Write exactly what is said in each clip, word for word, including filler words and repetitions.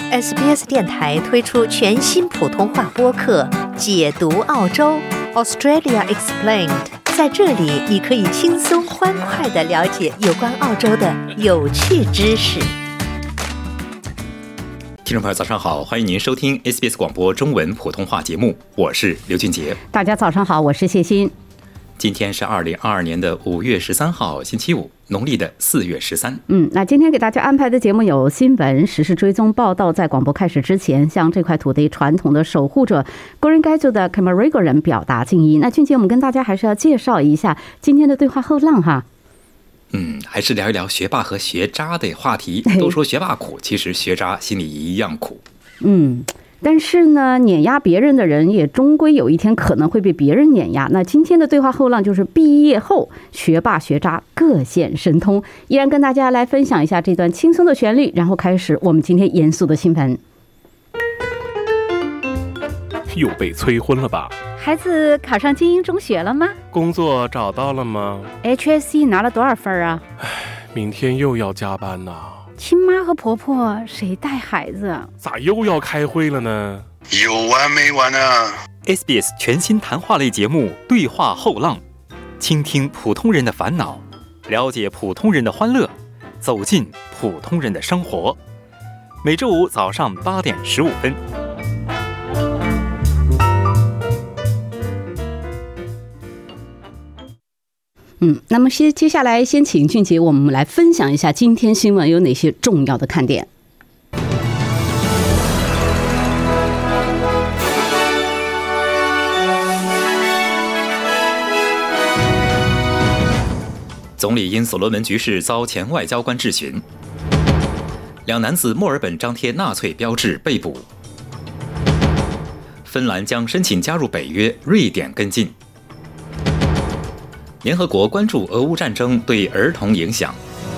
S B S 电台推出全新普通话播客《解读澳洲 Australia Explained》，在这里你可以轻松欢快地了解有关澳洲的有趣知识。 听众朋友早上好，欢迎您收听 S B S 广播中文普通话节目，我是刘俊杰。 大家早上好，我是谢欣。 今天是二零二二年的五月十三号星期五，农历的四月十三。 嗯，那今天给大家安排的节目有新闻、时事追踪报道。在广播开始之前，向这块土地传统的守护者工人该族的 Cammeraygal 人表达敬意。那俊杰，我们跟大家还是要介绍一下今天的对话后浪哈。 嗯，还是聊一聊学霸和学渣的话题。都说学霸苦，其实学渣心里一样苦。 嗯。但是呢，碾压别人的人也终归有一天可能会被别人碾压。那今天的对话后浪就是毕业后学霸学渣各显神通，依然跟大家来分享一下这段轻松的旋律，然后开始我们今天严肃的新闻。 又被催婚了吧？ 孩子考上精英中学了吗？ 工作找到了吗？ H S C 拿了多少分啊？ 唉，明天又要加班呐。 亲妈和婆婆谁带孩子？ 咋又要开会了呢？ 有完没完啊 S B S 全新谈话类节目《对话后浪》，倾听普通人的烦恼，了解普通人的欢乐，走进普通人的生活。每周五早上八点十五分。 嗯，那么接接下来先请俊杰我们来分享一下今天新闻有哪些重要的看点。 总理因所罗门局势遭前外交官质询，两男子墨尔本张贴纳粹标志被捕，芬兰将申请加入北约，瑞典跟进。联合国关注俄乌战争对儿童影响。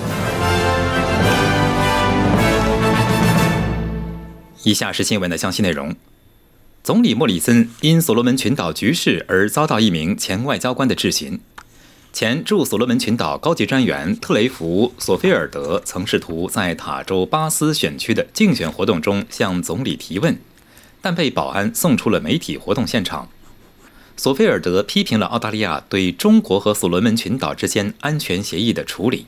以下是新闻的详细内容。总理莫里森因所罗门群岛局势而遭到一名前外交官的质询。前驻所罗门群岛高级专员特雷弗·索菲尔德曾试图在塔州巴斯选区的竞选活动中向总理提问，但被保安送出了媒体活动现场。索菲尔德批评了澳大利亚对中国和所罗门群岛之间安全协议的处理。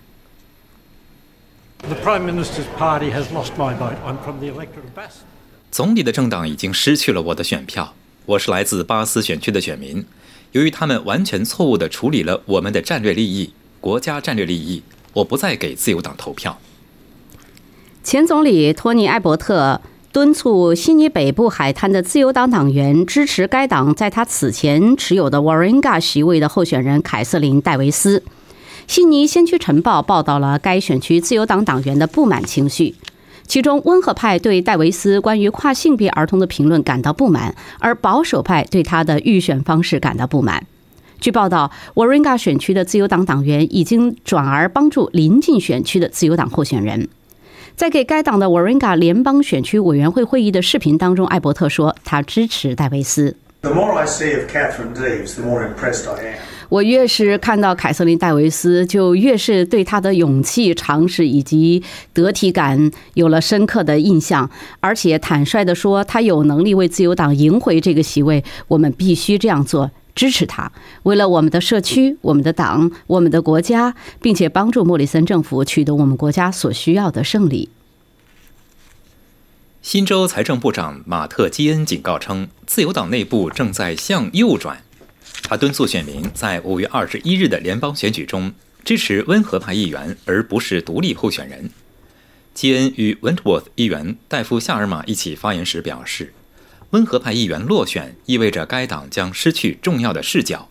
总理的政党已经失去了我的选票，我是来自巴斯选区的选民。由于他们完全错误地处理了我们的战略利益、国家战略利益，我不再给自由党投票。 前总理托尼·艾伯特敦促悉尼北部海滩的自由党党员支持该党在他此前持有的 Warringah 席位的候选人凯瑟琳·戴维斯。悉尼先驱晨报报道了该选区自由党党员的不满情绪，其中温和派对戴维斯关于跨性别儿童的评论感到不满，而保守派对他的预选方式感到不满。据报道， Warringah 选区的自由党党员已经转而帮助邻近选区的自由党候选人。在给该党的 Warringah 联邦选区委员会会议的视频当中，艾伯特说他支持戴维斯。我越是看到凯瑟琳·戴维斯，就越是对她的勇气、尝试以及得体感有了深刻的印象，而且坦率地说，她有能力为自由党赢回这个席位，我们必须这样做。支持他，为了我们的社区、我们的党、我们的国家，并且帮助莫里森政府取得我们国家所需要的胜利。 新州财政部长马特·基恩警告称，自由党内部正在向右转。他敦促选民在五月二十一日的联邦选举中支持温和派议员，而不是独立候选人。基恩与 Wentworth 议员戴夫·夏尔玛一起发言时表示，温和派议员落选意味着该党将失去重要的视角。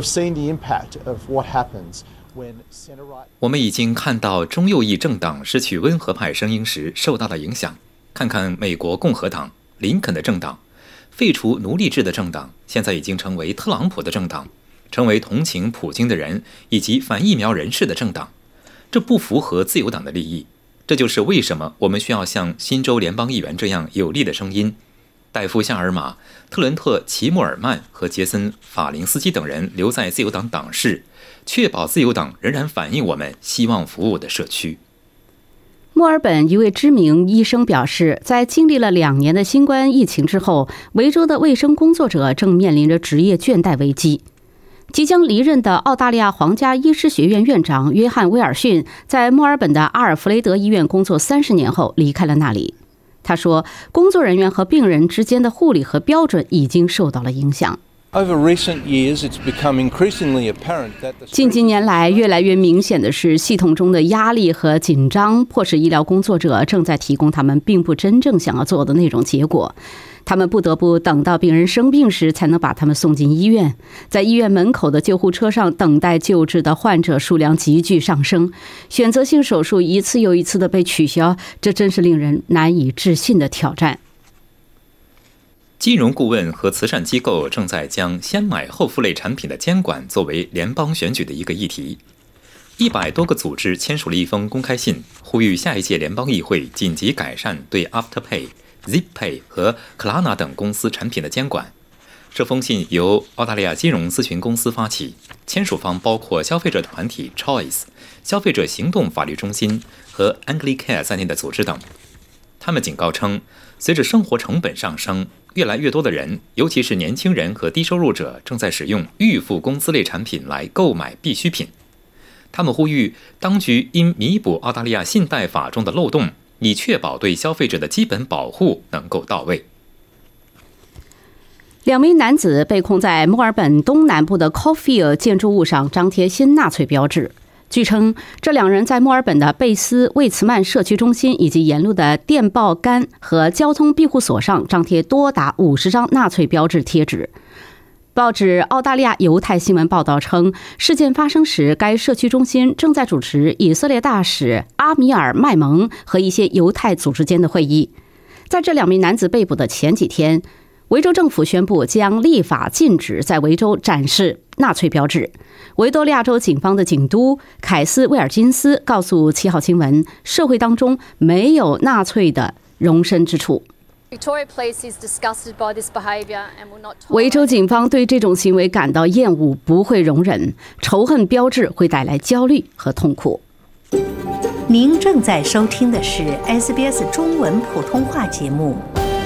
我们已经看到中右翼政党失去温和派声音时受到的影响。看看美国共和党、林肯的政党，废除奴隶制的政党，现在已经成为特朗普的政党，成为同情普京的人以及反疫苗人士的政党。这不符合自由党的利益。这就是为什么我们需要像新州联邦议员这样有力的声音。戴夫·夏尔玛、特伦特·齐默尔曼和杰森·法林斯基等人留在自由党党室，确保自由党仍然反映我们希望服务的社区。 墨尔本一位知名医生表示，在经历了两年的新冠疫情之后，维州的卫生工作者正面临着职业倦怠危机。即将离任的澳大利亚皇家医师学院院长约翰·威尔逊在墨尔本的阿尔弗雷德医院工作三十年后离开了那里。他说，工作人员和病人之间的护理和标准已经受到了影响。近几年来，越来越明显的是，系统中的压力和紧张迫使医疗工作者正在提供他们并不真正想要做的那种结果。他们不得不等到病人生病时才能把他们送进医院，在医院门口的救护车上等待救治的患者数量急剧上升，选择性手术一次又一次的被取消，这真是令人难以置信的挑战。 金融顾问和慈善机构正在将先买后付类产品的监管作为联邦选举的一个议题。一百多个组织签署了一封公开信，呼吁下一届联邦议会紧急改善对 Afterpay、Zippay 和 Klarna 等公司产品的监管。这封信由澳大利亚金融咨询公司发起，签署方包括消费者团体 Choice、消费者行动法律中心和 Anglicare 在内的组织等。他们警告称，随着生活成本上升，越来越多的人，尤其是年轻人和低收入者，正在使用预付工资类产品来购买必需品。他们呼吁当局应弥补澳大利亚信贷法中的漏洞，以确保对消费者的基本保护能够到位。 两名男子被控在墨尔本东南部的 Caulfield 建筑物上张贴新纳粹标志。据称，这两人在墨尔本的贝斯魏茨曼社区中心以及沿路的电报杆和交通庇护所上张贴多达五十张纳粹标志贴纸。报纸《澳大利亚犹太新闻》报道称，事件发生时，该社区中心正在主持以色列大使阿米尔·麦蒙和一些犹太组织间的会议。在这两名男子被捕的前几天，维州政府宣布将立法禁止在维州展示纳粹标志。维多利亚州警方的警督凯斯·威尔金斯告诉七号新闻，社会当中没有纳粹的容身之处。维州警方对这种行为感到厌恶，不会容忍。仇恨标志会带来焦虑和痛苦。 您正在收听的是 S B S 中文普通话节目。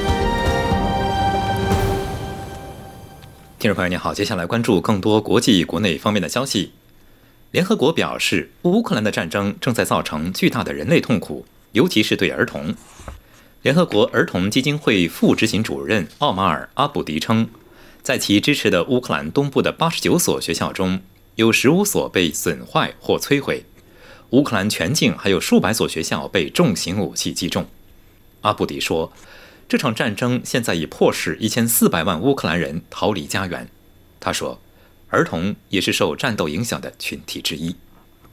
听众朋友您好，接下来关注更多国际国内方面的消息。联合国表示，乌克兰的战争正在造成巨大的人类痛苦，尤其是对儿童。联合国儿童基金会副执行主任奥马尔·阿卜迪称，在其支持的乌克兰东部的八十九所学校中，有十五所被损坏或摧毁。乌克兰全境还有数百所学校被重型武器击中。阿卜迪说，这场战争现在已迫使一千四百万乌克兰人逃离家园。他说，儿童也是受战斗影响的群体之一。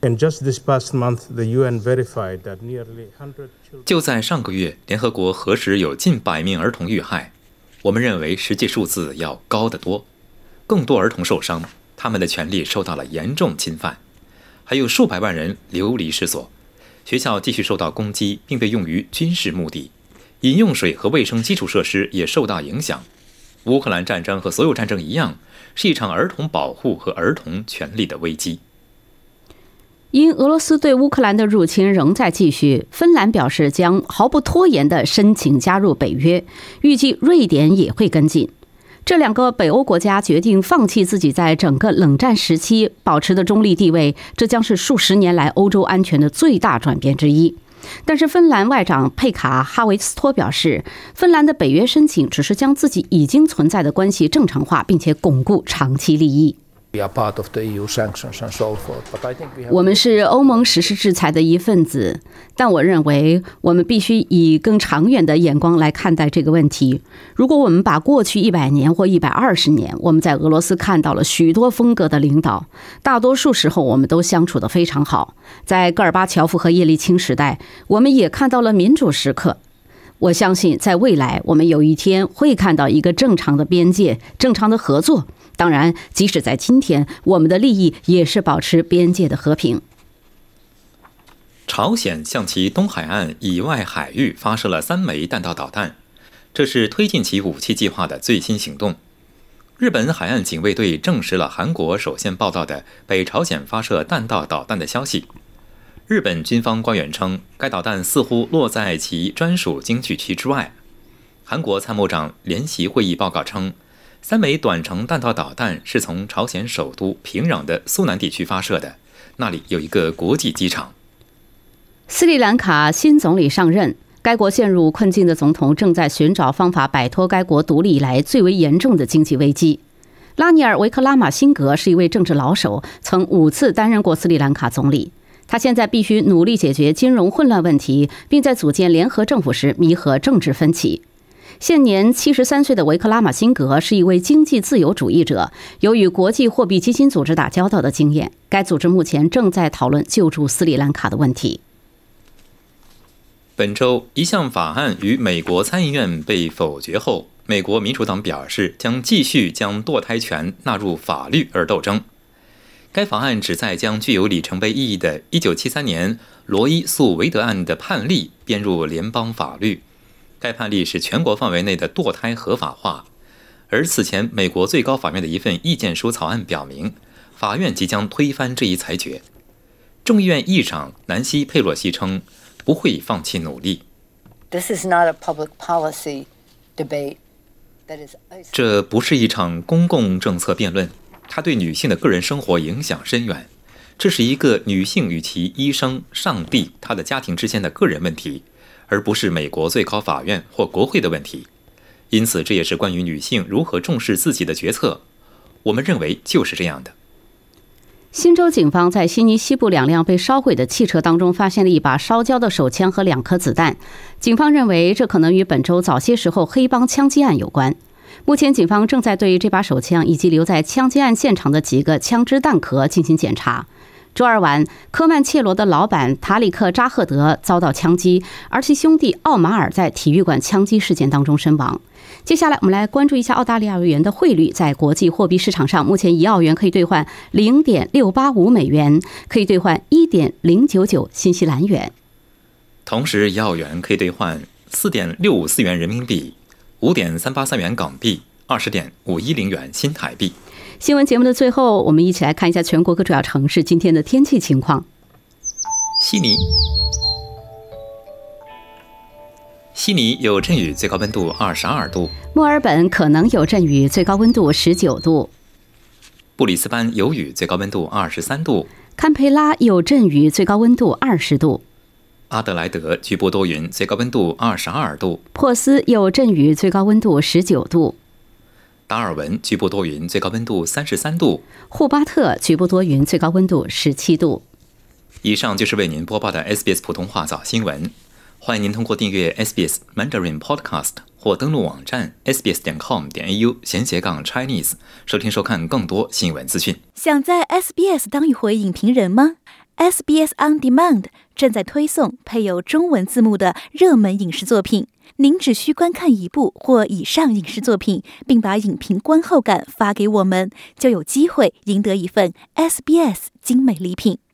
就在上个月，联合国核实有近百名儿童遇害。我们认为实际数字要高得多，更多儿童受伤，他们的权利受到了严重侵犯，还有数百万人流离失所。学校继续受到攻击，并被用于军事目的。饮用水和卫生基础设施也受到影响。乌克兰战争和所有战争一样，是一场儿童保护和儿童权利的危机。 因俄罗斯对乌克兰的入侵仍在继续，芬兰表示将毫不拖延地申请加入北约，预计瑞典也会跟进。这两个北欧国家决定放弃自己在整个冷战时期保持的中立地位，这将是数十年来欧洲安全的最大转变之一。但是芬兰外长佩卡·哈维斯托表示，芬兰的北约申请只是将自己已经存在的关系正常化，并且巩固长期利益。我们是欧盟实施制裁的一份子，但我认为我们必须以更长远的眼光来看待这个问题。如果我们把过去一百年或一百二十年，我们在俄罗斯看到了许多风格的领导，大多数时候我们都相处得非常好。在戈尔巴乔夫和叶利钦时代，我们也看到了民主时刻。我相信在未来，我们有一天会看到一个正常的边界、正常的合作。当然，即使在今天，我们的利益也是保持边界的和平。 朝鲜向其东海岸以外海域发射了三枚弹道导弹，这是推进其武器计划的最新行动。日本海岸警卫队证实了韩国首先报道的北朝鲜发射弹道导弹的消息。 日本军方官员称，该导弹似乎落在其专属经济区之外。韩国参谋长联席会议报告称，三枚短程弹道导弹是从朝鲜首都平壤的苏南地区发射的，那里有一个国际机场。 斯里兰卡新总理上任，该国陷入困境的总统正在寻找方法摆脱该国独立以来最为严重的经济危机。拉尼尔·维克拉马辛格是一位政治老手，曾五次担任过斯里兰卡总理。他现在必须努力解决金融混乱问题，并在组建联合政府时弥合政治分歧。现年七十三岁的维克拉马辛格是一位经济自由主义者，有与国际货币基金组织打交道的经验。该组织目前正在讨论救助斯里兰卡的问题。 本周，一项法案于美国参议院被否决后，美国民主党表示将继续将堕胎权纳入法律而斗争。该法案旨在将具有里程碑意义的一九七三年罗伊诉韦德案的判例编入联邦法律。该判例使全国范围内的堕胎合法化。而此前美国最高法院的一份意见书草案表明，法院即将推翻这一裁决。众议院议长南希·佩洛西称不会放弃努力。 This is not a public policy debate. That is... 这不是一场公共政策辩论，它对女性的个人生活影响深远。这是一个女性与其医生、上帝、她的家庭之间的个人问题，而不是美国最高法院或国会的问题。因此，这也是关于女性如何重视自己的决策。我们认为就是这样的。 新州警方在悉尼西部两辆被烧毁的汽车当中发现了一把烧焦的手枪和两颗子弹。警方认为这可能与本周早些时候黑帮枪击案有关。目前警方正在对这把手枪以及留在枪击案现场的几个枪支弹壳进行检查。周二晚，科曼切罗的老板塔里克·扎赫德遭到枪击，而其兄弟奥马尔在体育馆枪击事件当中身亡。接下来我们来关注一下澳大利亚元的汇率。在国际货币市场上，目前一澳元可以兑换 零点六八五 美元，可以兑换 一点零九九 新西兰元。 同时，一澳元可以兑换 四点六五四 元人民币， 五点三八三元港币， 二十点五一零元新台币。 新闻节目的最后，我们一起来看一下全国各主要城市今天的天气情况。 悉尼悉尼有阵雨，最高温度二十二度。 墨尔本可能有阵雨，最高温度十九度。 布里斯班有雨，最高温度二十三度。 堪培拉有阵雨，最高温度二十度。 阿德莱德局部多云，最高温度二十二度。 珀斯有阵雨，最高温度十九度。 达尔文局部多云，最高温度三十三度。 霍巴特局部多云，最高温度十七度。 以上就是为您播报的 S B S 普通话早新闻。欢迎您通过订阅 S B S Mandarin Podcast 或登录网站 s b s 点 com 点 a u 闲斜杠 Chinese 收听收看更多新闻资讯。 想在 S B S 当一回影评人吗？ S B S On Demand 正在推送配有中文字幕的热门影视作品。您只需观看一部或以上影视作品，并把影评观后感发给我们，就有机会赢得一份 S B S 精美礼品。